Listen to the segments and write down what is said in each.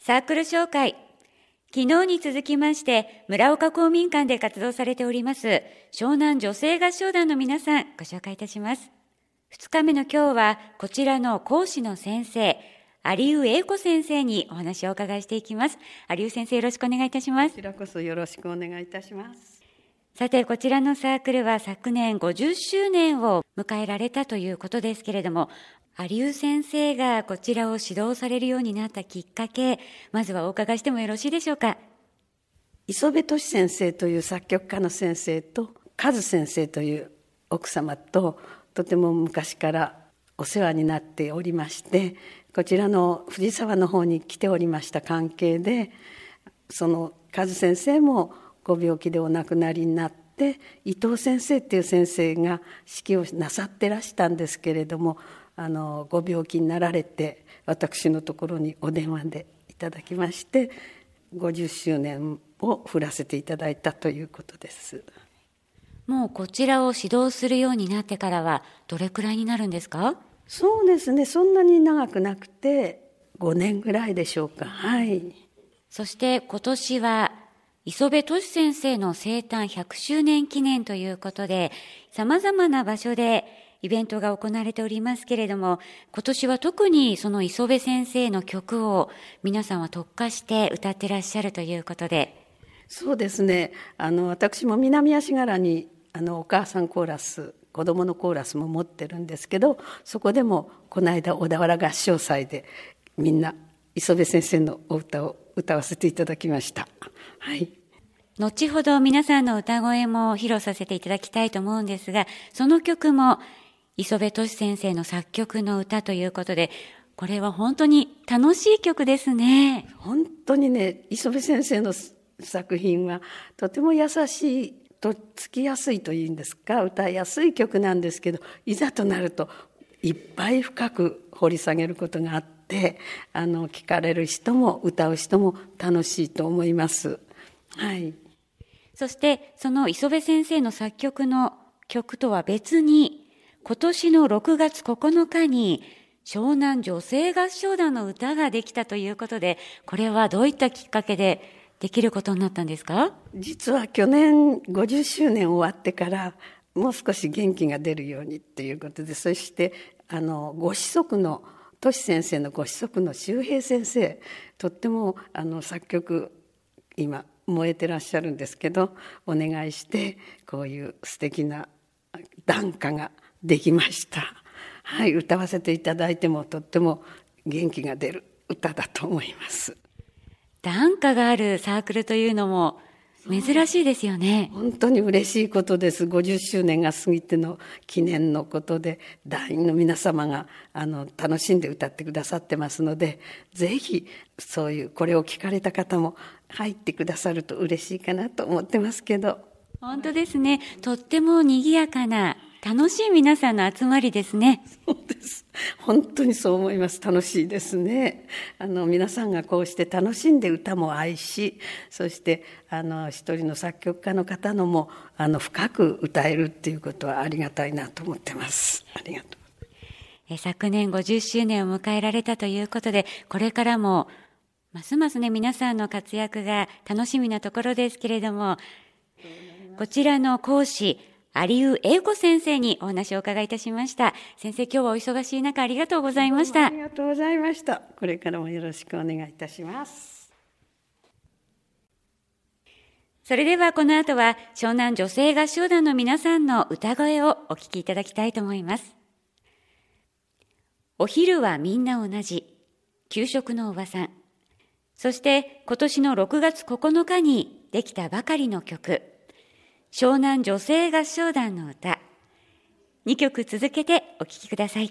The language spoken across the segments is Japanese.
サークル紹介。昨日に続きまして村岡公民館で活動されております湘南女性合唱団の皆さんご紹介いたします。2日目の今日はこちらの講師の先生有生英子先生にお話をお伺いしていきます。有生先生、よろしくお願いいたします。 こちらこそよろしくお願いいたします。 さて、こちらのサークルは昨年50周年を迎えられたということですけれども、有生先生がこちらを指導されるようになったきっかけ、まずはお伺いしてもよろしいでしょうか。 磯部俊先生という作曲家の先生と和先生という奥様ととても昔からお世話になっておりまして、こちらの藤沢の方に来ておりました関係で、その和先生もご病気でお亡くなりになって、伊藤先生っていう先生が指揮をなさってらしたんですけれども、ご病気になられて私のところにお電話でいただきまして、50周年を振らせていただいたということです。 もうこちらを指導するようになってからはどれくらいになるんですか？ そうですね、そんなに長くなくて5年ぐらいでしょうか。はい。 そして今年は磯部俊先生の生誕100周年記念ということで、様々な場所でイベントが行われておりますけれども、今年は特にその磯部先生の曲を皆さんは特化して歌ってらっしゃるということで。 そうですね、私も南足柄にお母さんコーラス、子どものコーラスも持ってるんですけど、そこでもこの間小田原合唱祭でみんな磯部先生のお歌を歌わせていただきました。はい。 後ほど皆さんの歌声も披露させていただきたいと思うんですが、その曲も磯部俊先生の作曲の歌ということで、これは本当に楽しい曲ですね。 本当にね、磯部先生の作品はとても優しい、とっつきやすいというんですか、歌いやすい曲なんですけど、いざとなるといっぱい深く掘り下げることがあって、聴かれる人も歌う人も楽しいと思います。はい。 そしてその磯部先生の作曲の曲とは別に、今年の6月9日に湘南女性合唱団の歌ができたということで、これはどういったきっかけでできることになったんですか？ 実は去年50周年終わってからもう少し元気が出るようにっていうことで、そしてご子息の俊先生のご子息の周平先生、とっても作曲今燃えてらっしゃるんですけど、お願いしてこういう素敵な団歌ができました。はい、歌わせていただいてもとっても元気が出る歌だと思います。 団歌があるサークルというのも珍しいですよね。 本当に嬉しいことです。50周年が過ぎての記念のことで、団員の皆様が楽しんで歌ってくださってますので、ぜひそういうこれを聞かれた方も入ってくださると嬉しいかなと思ってますけど。 本当ですね。とっても賑やかな楽しい皆さんの集まりですね。 そうです。本当にそう思います。楽しいですね。皆さんがこうして楽しんで歌も愛し、そして一人の作曲家の方のも深く歌えるっていうことはありがたいなと思ってます。ありがとう。 昨年50周年を迎えられたということで、これからもますますね皆さんの活躍が楽しみなところですけれども、こちらの講師有生英子先生にお話をお伺いいたしました。先生、今日はお忙しい中ありがとうございました。 ありがとうございました。これからもよろしくお願いいたします。 それではこの後は湘南女性合唱団の皆さんの歌声をお聞きいただきたいと思います。お昼はみんな同じ、給食のおばさん、そして今年の6月9日にできたばかりの曲、湘南女性合唱団の歌、2曲続けてお聴きください。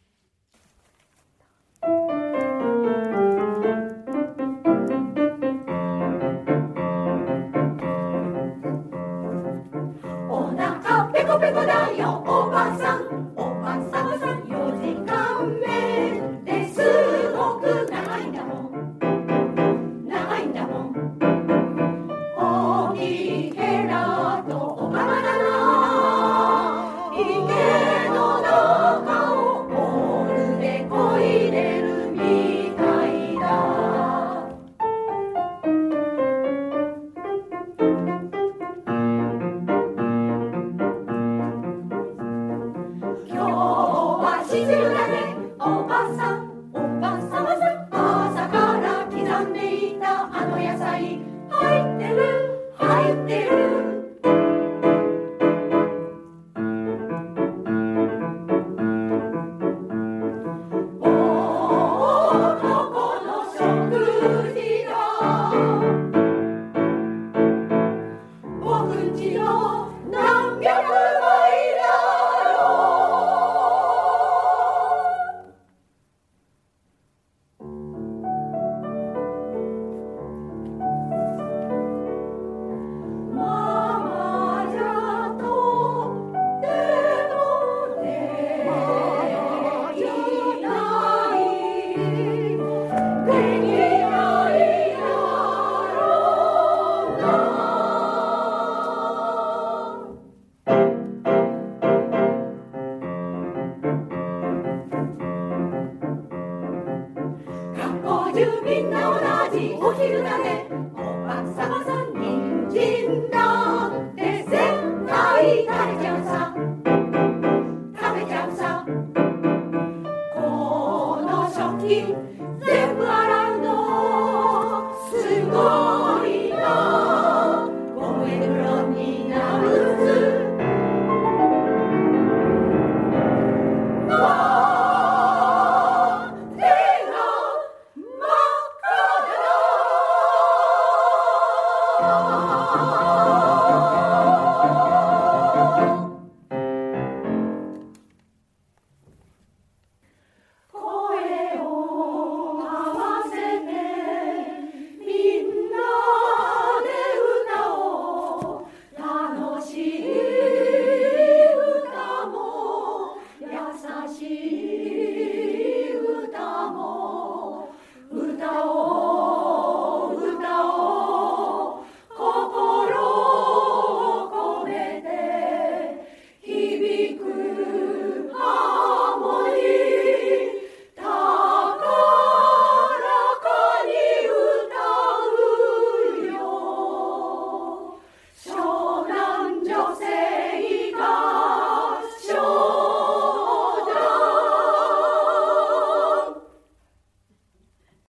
お腹ペコペコだよおばさん、おばさん4時間目ですごく長いんだもん、長いんだもん。おにへらとおかまだな、池の中をオールでこいでるみたいだ。 中みんな同じお昼だね。おばさまさん人参だって絶対食べちゃうさ、食べちゃうさ。この食器全部洗うのすごいな、燃えるろになるず。しい